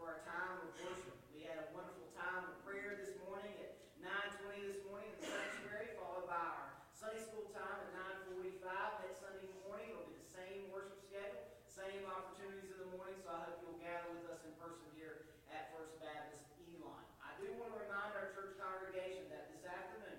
for our time of worship. We had a wonderful time of prayer this morning at 9:20 this morning in the sanctuary, followed by our Sunday school time at 9:45. Next Sunday morning will be the same worship schedule, same opportunities in the morning, so I hope you'll gather with us in person here at First Baptist Elon. I do want to remind our church congregation that this afternoon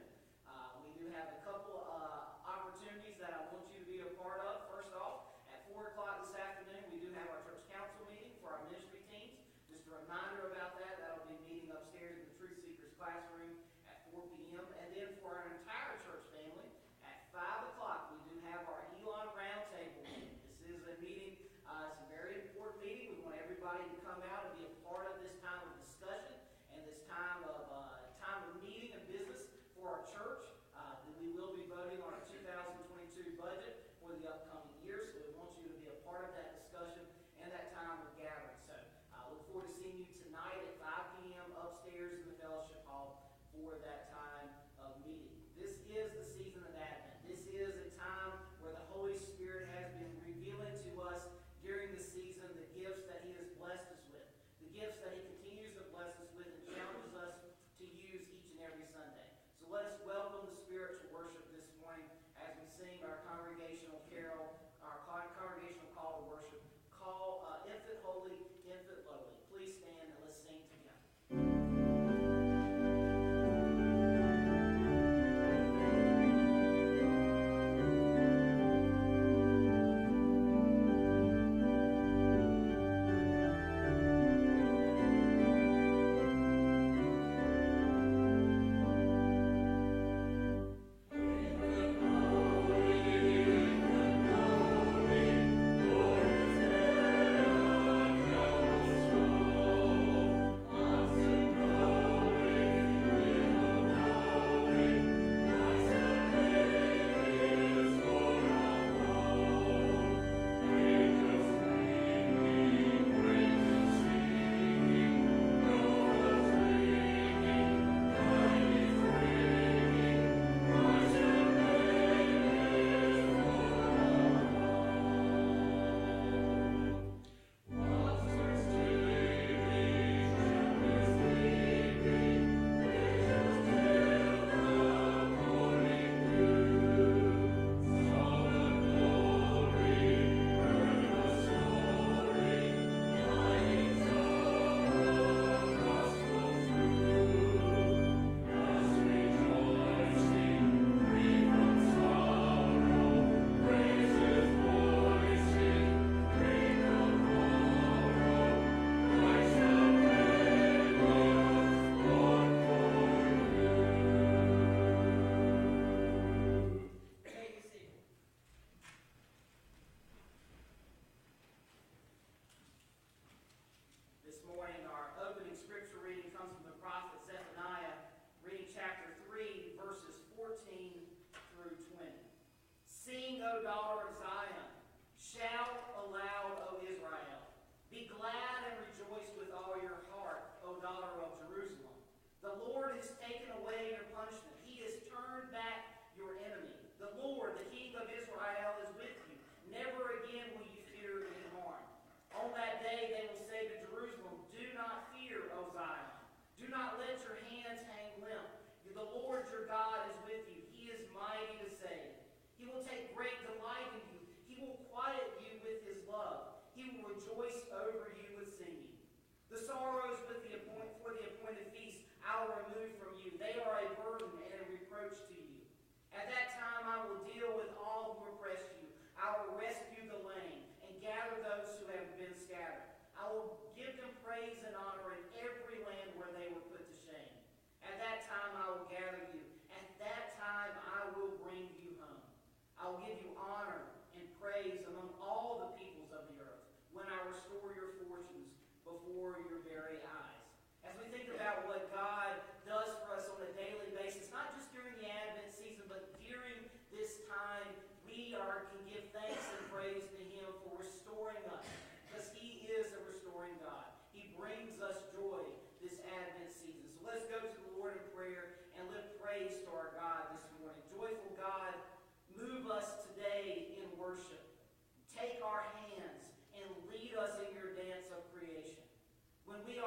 we do have a couple opportunities that I want you to be a part of. First off, at 4 o'clock this afternoon, we do have our church council meeting for our ministry teams. Just a reminder about that. That'll be meeting upstairs in the Truth Seekers classroom at 4 p.m. And then for our entire church family, at 5 o'clock, we do have our Elon Roundtable meeting. This is a meeting, it's a very important meeting. We want everybody to come out and be a part of this time of discussion and this time of meeting and business for our church. We will be voting on our 2022 budget for the upcoming year, so we want you to be a part of that discussion and that time of gathering. So I look forward to seeing you tonight at 5 p.m. upstairs in the fellowship hall for that time of meeting. This is the season of Advent. This is a time where the Holy Spirit has been revealing to us during the season the gifts that He has blessed us with, the gifts that He continues to bless us with and challenges us to use each and every Sunday. So let us welcome the Spirit to worship this morning as we sing our congregational carol, our congregational call to worship. Call Infant Holy, Infant Lowly. Please stand and let's sing together. Take our hands and lead us in your dance of creation. When we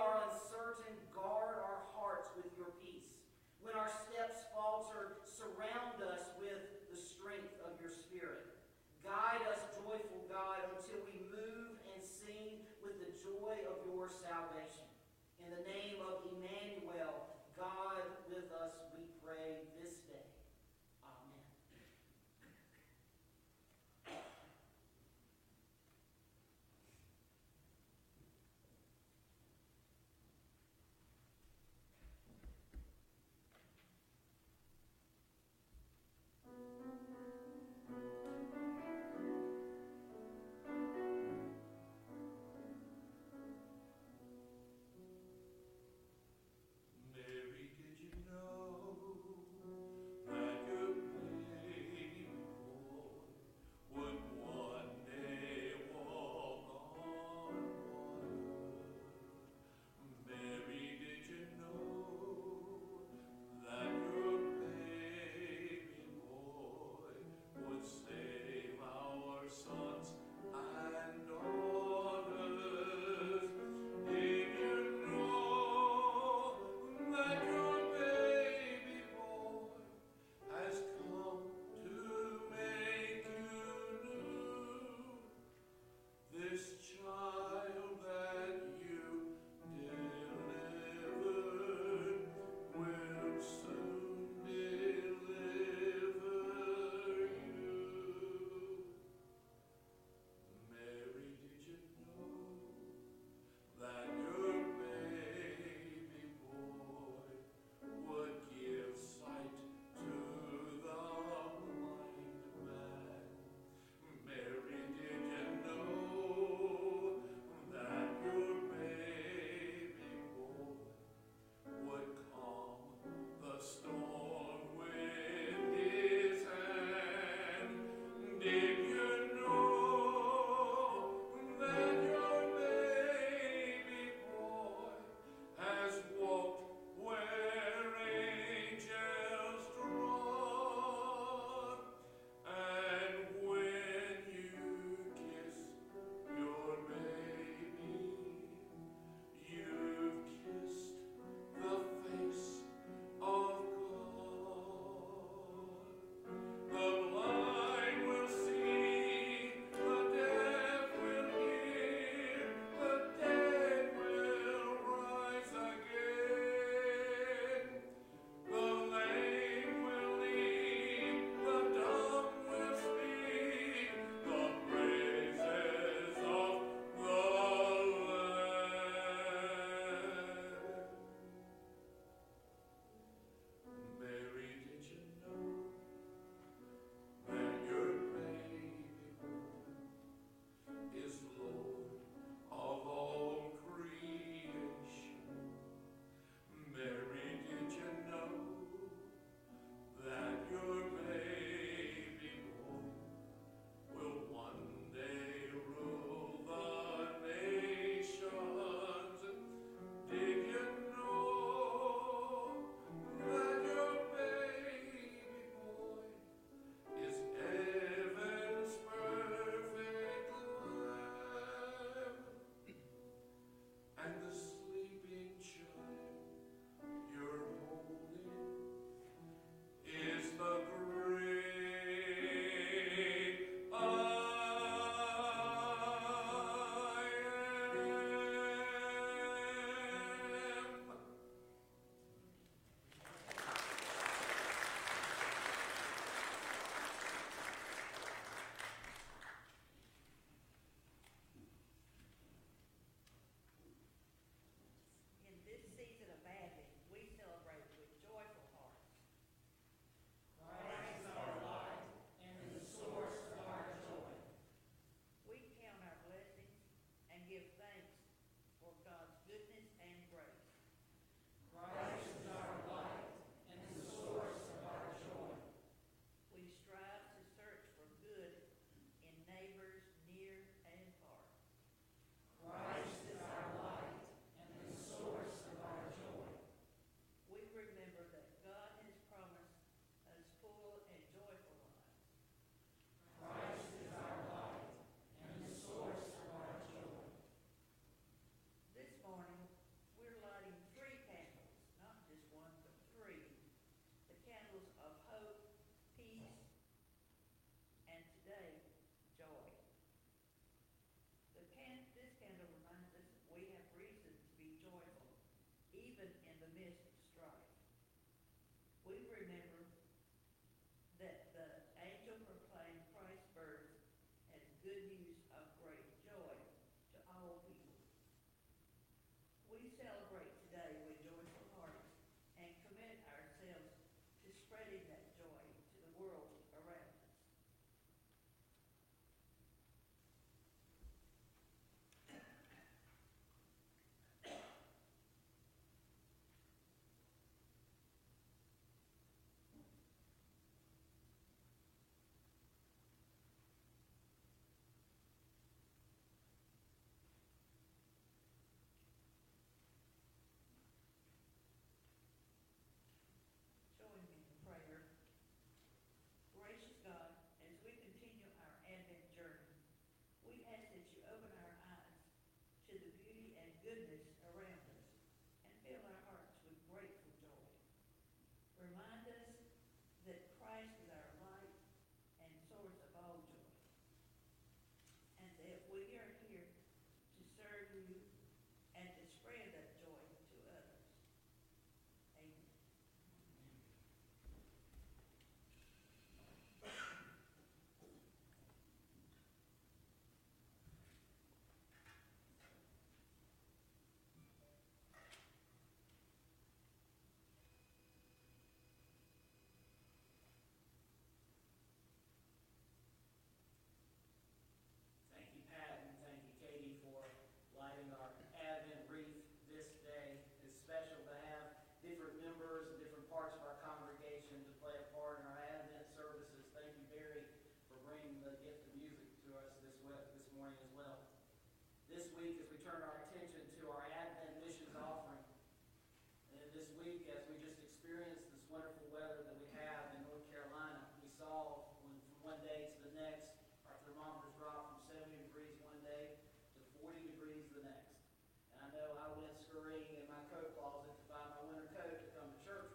turn our attention to our Advent missions offering. And this week, as we just experienced this wonderful weather that we have in North Carolina, we saw from one day to the next, our thermometers dropped from 70 degrees one day to 40 degrees the next. And I know I went scurrying in my coat closet to find my winter coat to come to church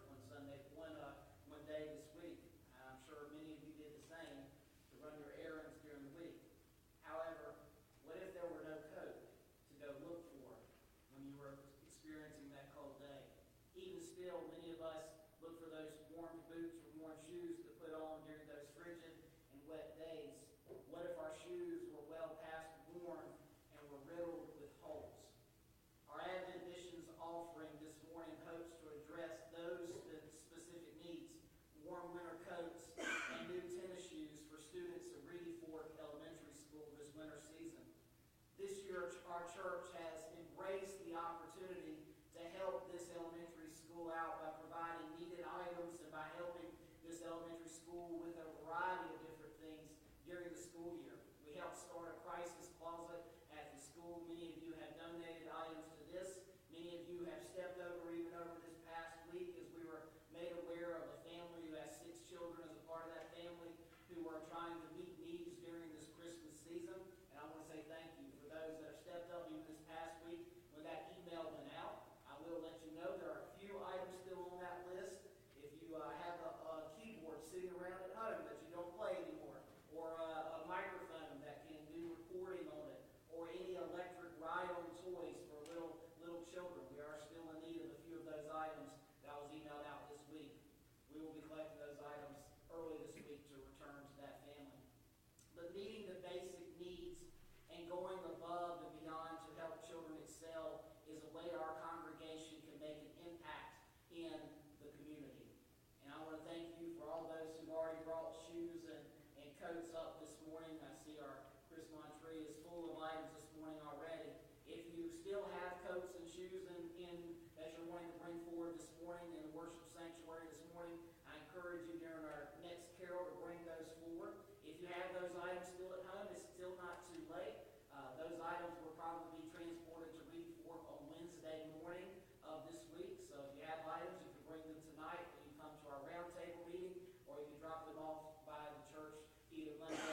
one day this week. I'm sure many of you did the same to run your errands during the week. However, what if there were no coat to go look for when you were experiencing that cold day? Even still, many of us look for those warm boots or warm shoes to put on during those frigid and wet days. What if our shoes were well past worn and were riddled with holes? Our Advent Missions offering this morning hopes to address those specific needs: warm winter coats and new tennis shoes for students at Reedy Fork Elementary School this winter season. This year, our church has embraced the opportunity to help this elementary school out by providing needed items and by helping this elementary school with a variety of different things during the school year. We helped start a crisis closet at the school. Many of you have donated items to this. Many of you have stepped over even over this past week as we were made aware of a family who has 6 children as a part of that family who are trying to meet needs during this Christmas season. And I want to say thank you for those that have stepped up even this past week when that email went out. I will let you know there are a few items still on that list. If you have a keyboard sitting around at home that you don't play anymore, or a microphone that can do recording on it, or any electric ride-on toys for little children, we are still in need of a few of those items that was emailed out this week. We will be collecting those items early this week to return to that family. But meeting the basic needs and going above and beyond to help children excel is a way our congregation can make an impact in the community. And I want to thank you for all those who've already brought shoes and coats up this morning. I see our Christmas tree is full of items this morning already. If you still have coats and shoes that you're wanting to bring forward this morning in the worship sanctuary this morning, I encourage you during our next carol to bring those forward. If you have those items still at home, it's still not too late. Those items will probably be transported to Reedy Fork on Wednesday morning of this week. So if you have items, you can bring them tonight when you come to our roundtable meeting, or you can drop them off by the church either Monday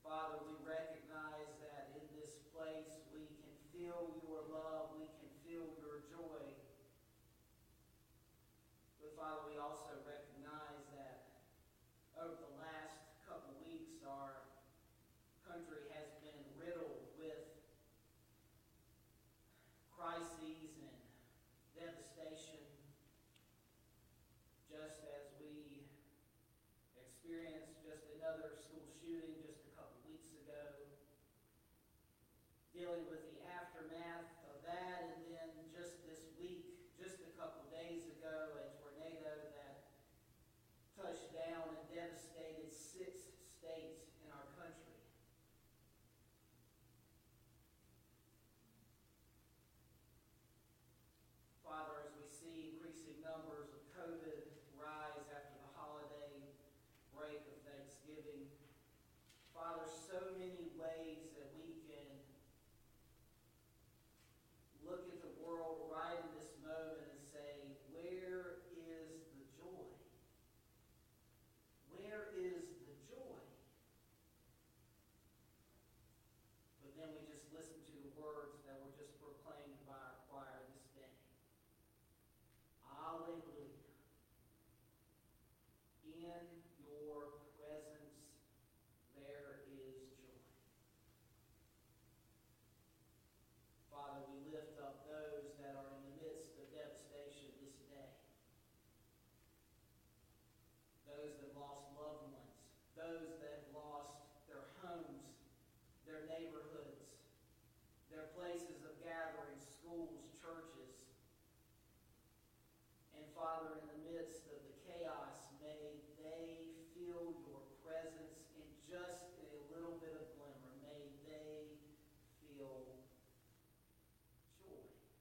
Father, we recognize that in this place we can feel your love, we can feel your joy. But Father, we also recognize that over the last couple weeks our country has been riddled with crises and devastation, just as we experienced just another school shooting just a couple weeks ago, dealing with the aftermath of that, and then just this week, just a couple days ago, a tornado that touched down and devastated 6 states in our country. Father, as we see increasing numbers of COVID rise after the holiday break of Thanksgiving, Father, so many ways that we can look at the world right in this moment and say, where is the joy? Where is the joy? But then we just listen to the words that were just proclaimed by our choir this day. Alleluia. In your presence there is joy. Father, we lift up those that are in the midst of devastation this day. Those that lost loved ones. Those that lost their homes, their neighborhoods, their places of gathering, schools, churches. And Father, in the midst of the chaos, may they feel your presence in just a little bit of glimmer. May they feel joy.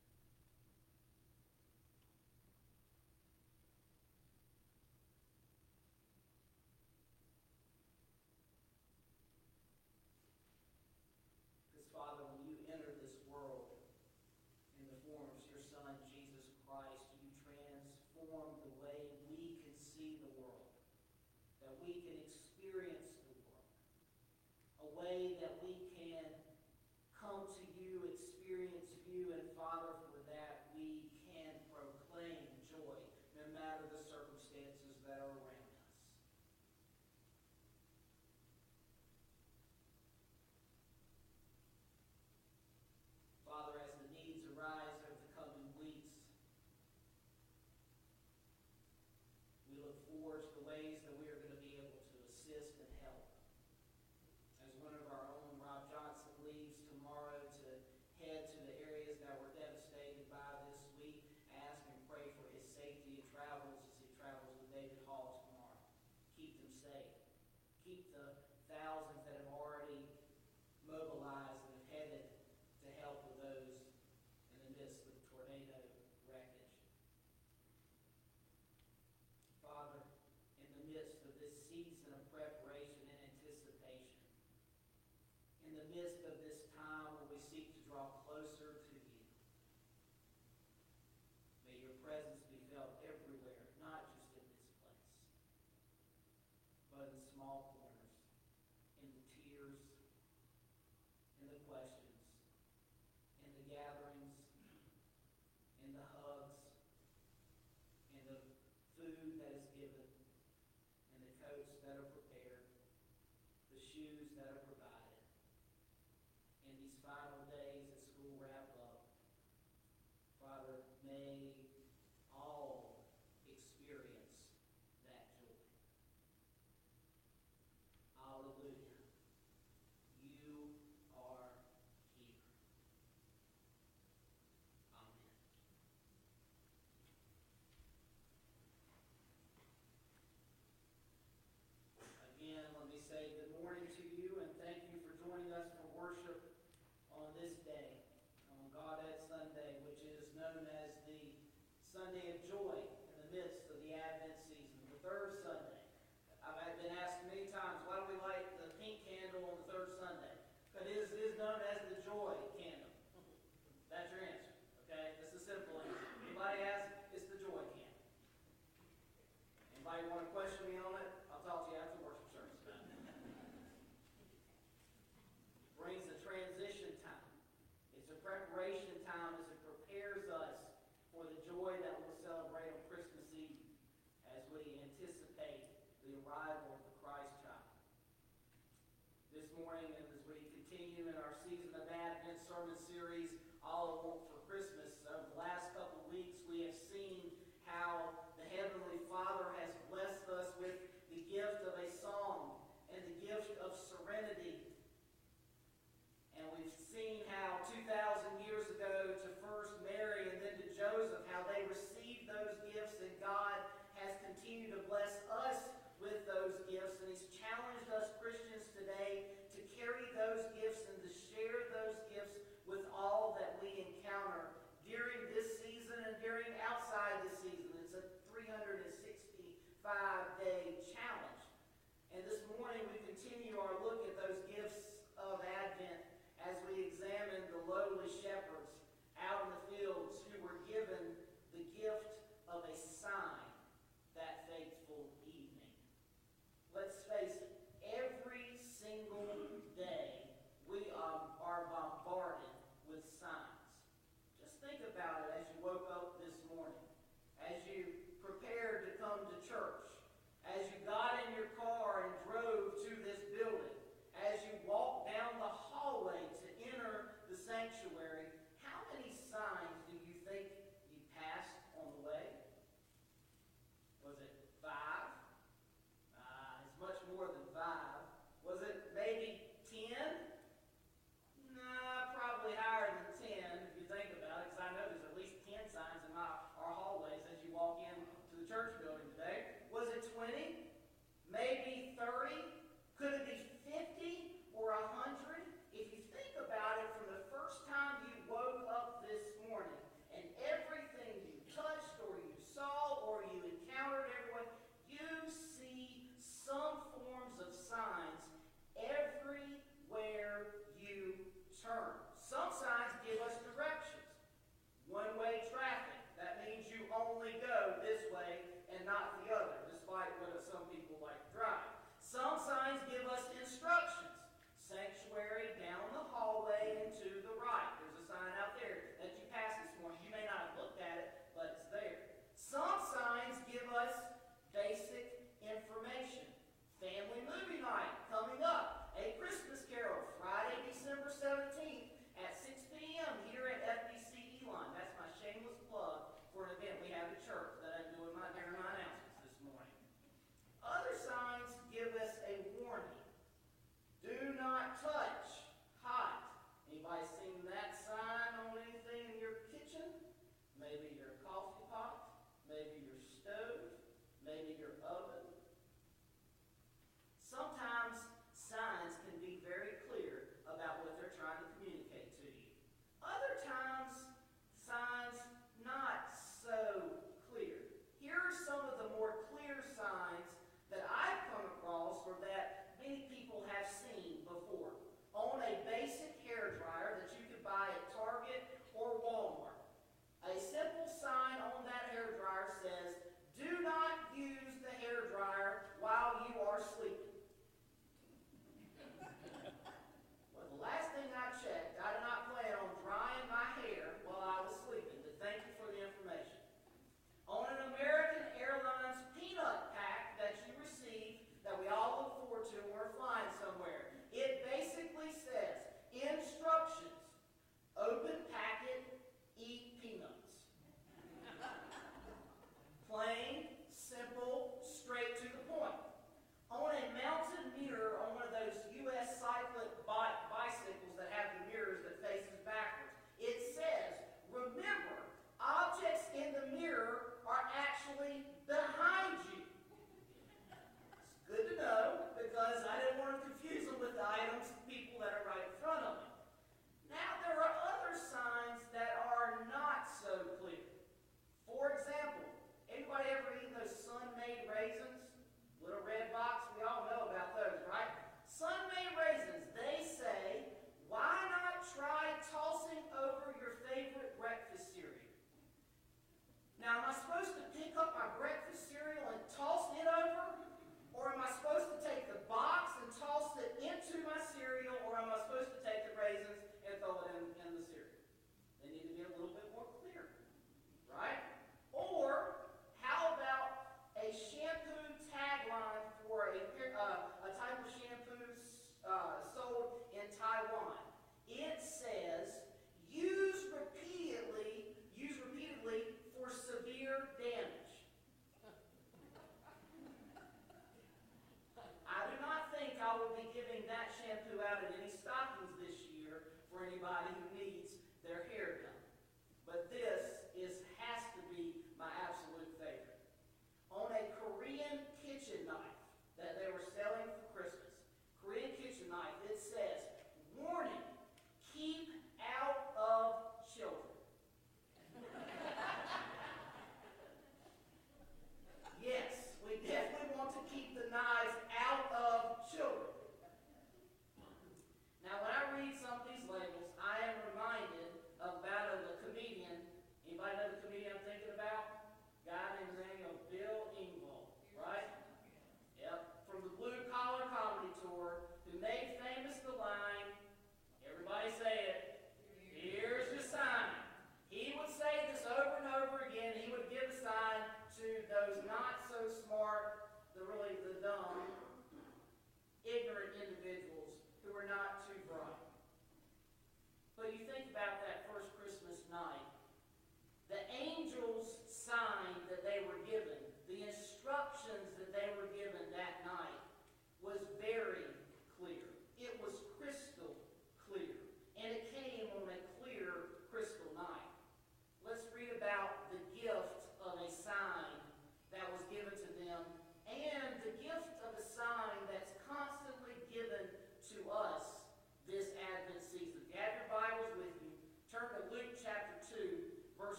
Because Father, when you enter this world in the form of your Son, Jesus Christ, you transform the way we can see the world, that we can experience the world, a way that we can come to you, experience you, and Father, for that we can proclaim joy, no matter the circumstances that are around us. Father, as the needs arise over the coming weeks, we look forward to the ways that we are going to be able to assist and help. As one of our own, Rob Johnson, leaves tomorrow to head to the areas that were devastated by this week, ask and pray for his safety and travels as he travels with David Hall tomorrow. Keep them safe. Keep the thousands that have already mobilized and have headed to help with those in the midst of tornado wreckage. Father, in the midst of this season of preparation and anticipation, in the midst of this time where we seek to draw closer to you, may your presence be felt everywhere, not just in this place, but in small corners, in the tears, in the questions, in the gatherings, in the hugs, in the food that is given, in the coats that are prepared, the shoes that are provided. In these final days as school wrap up, Father, may all experience that joy. Alleluia. You are here. Amen. Again, let me say good morning to you and thank you for joining us for worship on this day, on Gaudete Sunday, which is known as the Sunday of Joy in the midst of the Advent season, the third Sunday. I've been asked many times, why do we light the pink candle on the third Sunday? Because it is known as the joy candle. That's your answer, okay? That's a simple answer. Anybody ask, it's the joy candle. Anybody want to question me on it? I'll talk to you after worship service. sermon series, All I Want for Christmas. The last couple of weeks we have seen how the Heavenly Father has blessed us with the gift of a song and the gift of serenity. And we've seen how 2,000 years ago to first Mary and then to Joseph, how they received those gifts, and God has continued to bless us with those gifts. And He's challenged us Christians today to carry those gifts and to share those gifts with all that we encounter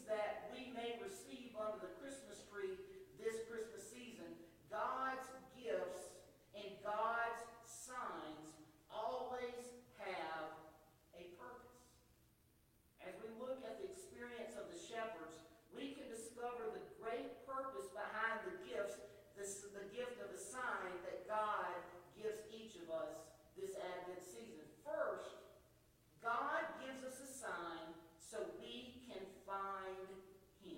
things that we may receive under the Christmas tree this Christmas season, God's gifts and God's signs always have a purpose. As we look at the experience of the shepherds, we can discover the great purpose behind the gifts, the gift of a sign that God gives each of us this Advent season. First, God gives us a sign so we can find Him.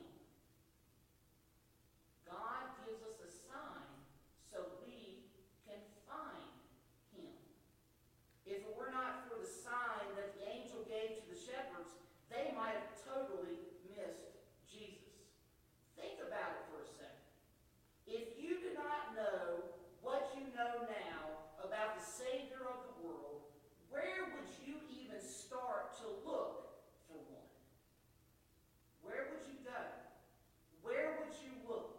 God gives us a sign so we can find Him. If it were not for the sign that the angel gave to the shepherds, they might have totally missed Jesus. Think about it for a second. If you do not know what you know now about the Savior of the world, where would you even start to look for one? Where would you go? Where would you look?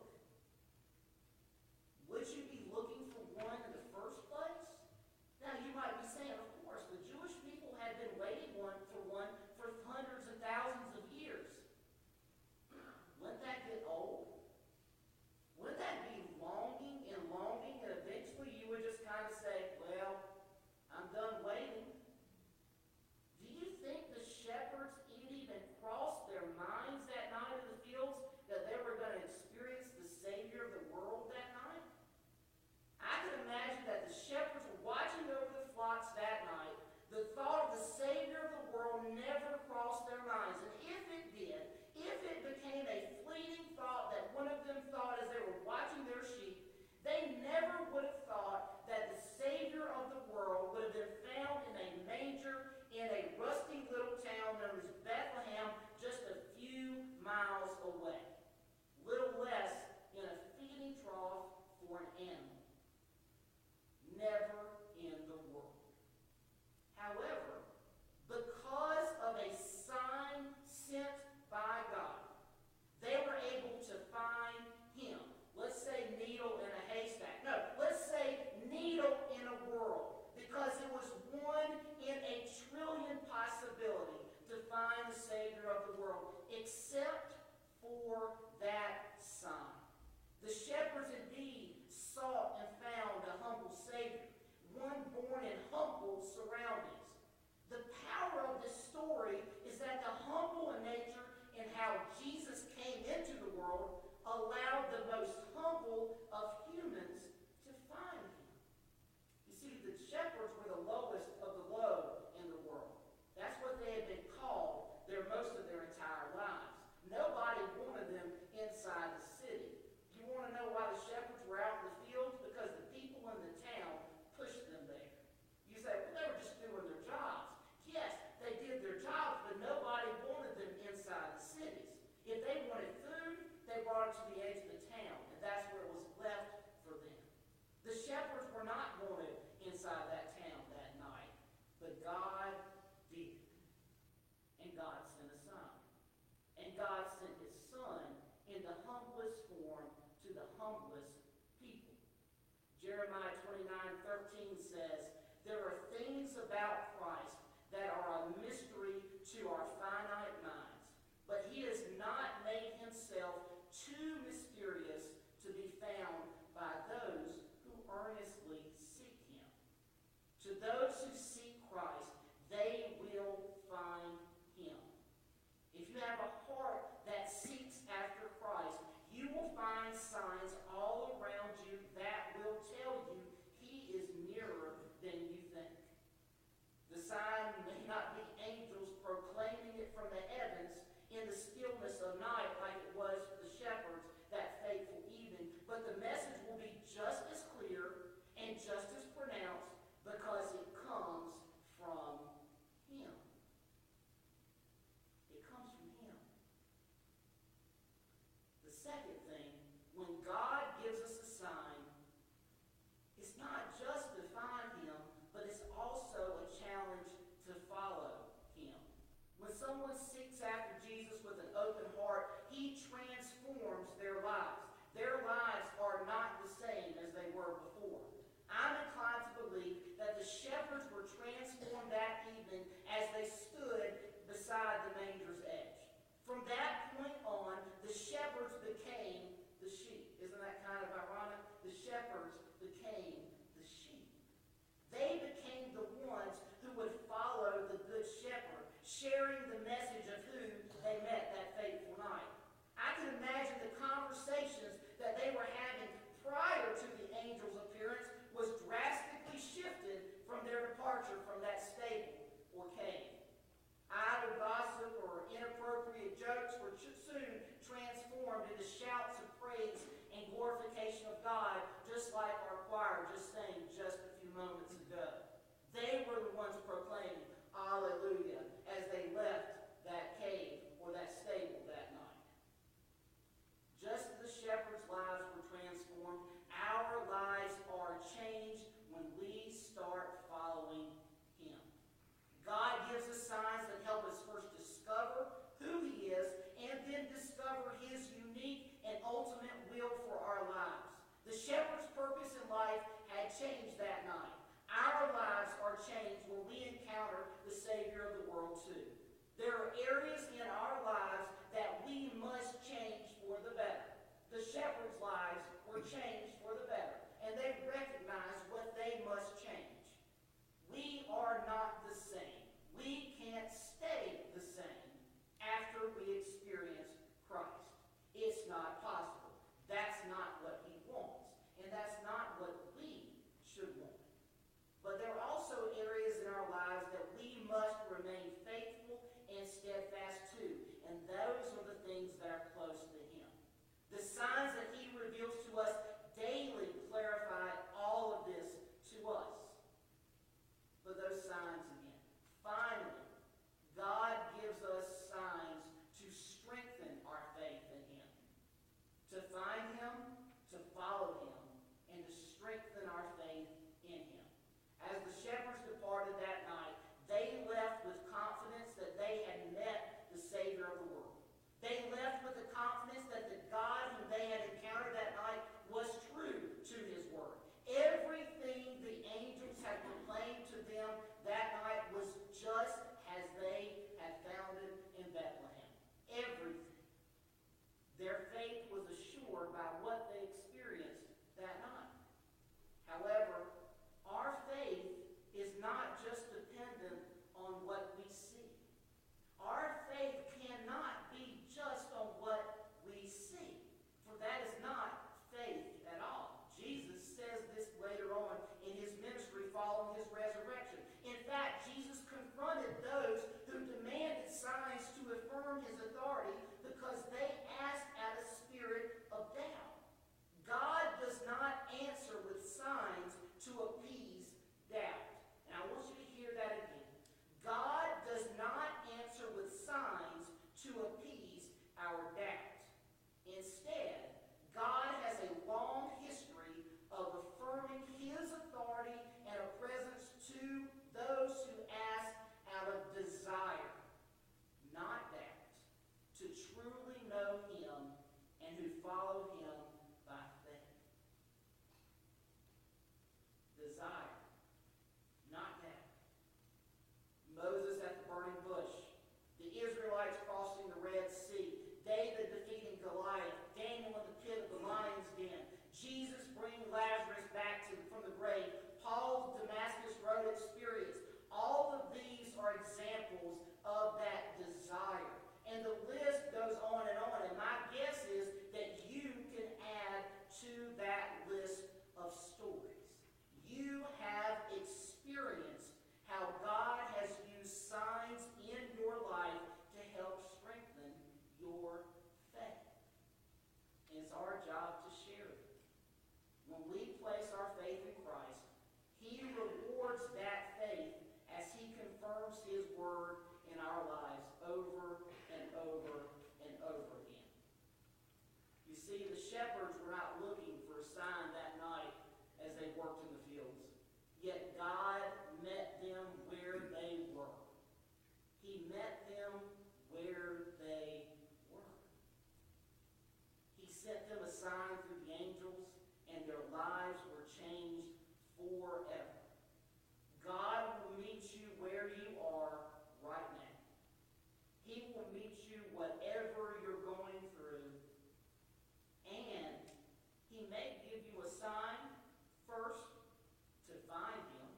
Would you be looking for one in the first place? Now you might be saying, of course, the Jewish people had been waiting for one for hundreds and thousands of years. Wouldn't that get old? Wouldn't that be longing, and eventually you would just kind of say, well, I'm done waiting? Do you think the shepherds even crossed their minds that night in the fields that they were going to experience the Savior of the world that night? I can imagine that the shepherds were watching over the flocks that night. The thought of the Savior of the world never crossed their minds. And if it did, if it became a fleeting thought that one of them thought as they were watching their sheep, they never would have thought that the Savior of the world would have been found in a manger in a rusty little town known as Bethlehem, just a few miles away. Little less in a feeding trough for an animal. Never in the world. However, because of a sign sent by God, they were able to find Him. Let's say needle in a haystack. No, let's say needle in a world, because it was one in a trillion possibility to find the Savior of the world, except for that sign. The shepherds indeed sought and found a humble Savior, one born in humble surroundings. The power of this story is that the humble in nature and how Jesus came into the world allowed the most humble of humans to find Him. You see, the shepherds were the lowest of the low in the world. That's what they had been called most of their entire lives. Nobody wanted them inside the city. You want to know why the shepherds were out in the fields? Because the people in the town pushed them there. You say, well, they were just doing their jobs. Yes, they did their jobs, but nobody wanted them inside the cities. If they wanted food, they brought it to the edge of the town, and that's where it was left for them. The shepherds were not wanted inside that town that night, but God did. And God sent a sign. And God sent His Son in the humblest form to the humblest people. Jeremiah 29:13 says, there are things about Christ that are a mystery to our finite minds, but He has not made Himself too mysterious to be found by those who earnestly seek Him. To those who seek Christ, they will find Him. If you have a heart that seeks after Christ, you will find signs all around you that will tell you He is nearer than you think. The sign may not be angels proclaiming it from the heavens in the stillness of night like it was for the shepherds that fateful evening, but the message will be just as clear and just as pronounced because it comes changed that night. Our lives are changed when we encounter the Savior of the world too. There are areas in our lives that we must change for the better. The shepherds' lives were changed for the better, and they recognized what they must change. We are not the same. We can't stay the same after we experience Christ. It's not possible. That's not what he wants, and that's not what we should want. But there are also areas in our lives that we must remain faithful and steadfast to, and those are the things that are close to him. The signs that he reveals to us daily clarify all of this to us. But those signs again. Finally, God gives us signs to strengthen our faith in him. To find him, to follow him, and to strengthen our faith in him. As the shepherds departed that night, they left with confidence that they had met the Savior of the world. They left with the confidence that the God whom they had encountered that night was true to his word. Everything the angels had proclaimed to them that night was just as they had found it in Bethlehem. Everything. Their faith was assured by what they experienced that night. However, our faith is not just dependent on what we see. Our faith cannot be just on what we see, for that is not faith at all. Jesus says this later on in his ministry following his resurrection. In fact, Jesus confronted those who demanded signs to affirm his authority because they asked out of a spirit of doubt. God does not answer with signs to appease doubt. And I want you to hear that again. God does not answer with signs to appease our doubt. Instead, God has a long history of affirming his authority and a presence to those who ask out of desire, not doubt, to truly know him and who follow him by faith. Desire, not doubt. Moses at the burning bush, the Israelites crossing the Red Sea, David defeating Goliath, Daniel in the pit of the lion's den, Jesus bringing Lazarus back from the grave, Paul's Damascus Road experience. All of these are examples of that desire. And the list goes on, and my guess is that you can add to that list of stories. You have experienced how God has used signs in your life to help strengthen your faith. And it's our job to share it. When we place our faith in Christ, he rewards that faith as he confirms his word in our lives over and over and over again. You see, the shepherds were not looking for a sign that night as they worked in the fields. Yet God met them where they were. He met them where they were. He sent them a sign through the angels, and their lives were changed forever. God will meet you where you are right now. He will meet you whatever you're going through, and he may give you a sign first to find him,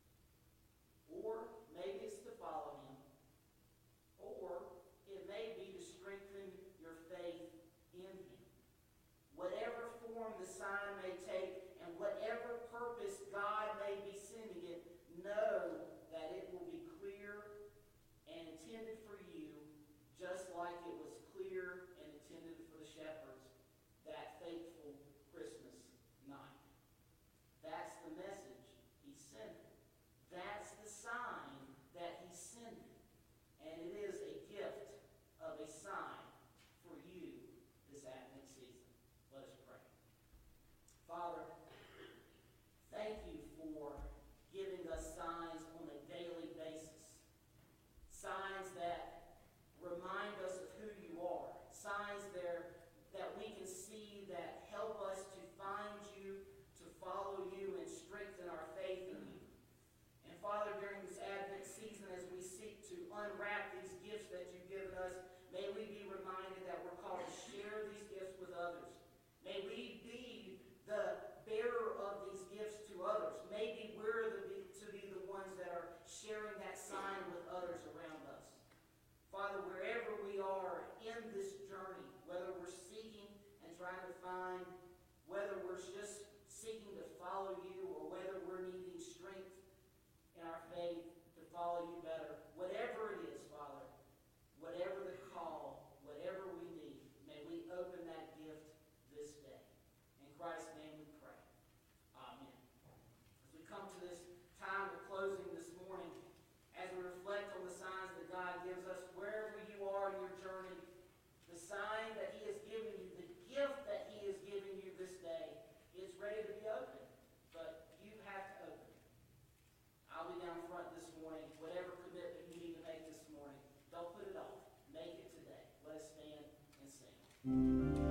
or maybe it's to follow him, or it may be to strengthen your faith in him. Whatever form the sign may take and whatever purpose God may be sending it, know that it will be clear and intended for you, just like it was clear and intended for the shepherds that fateful Christmas night. That's the message he's sending. That's the sign that he's sending. And it is a gift of a sign for you this Advent season. Let us pray. Father, thank you for giving us signs on a daily basis. Signs that remind us of who you are. Signs there that we can see that help us to find you, to follow you, and strengthen Amen.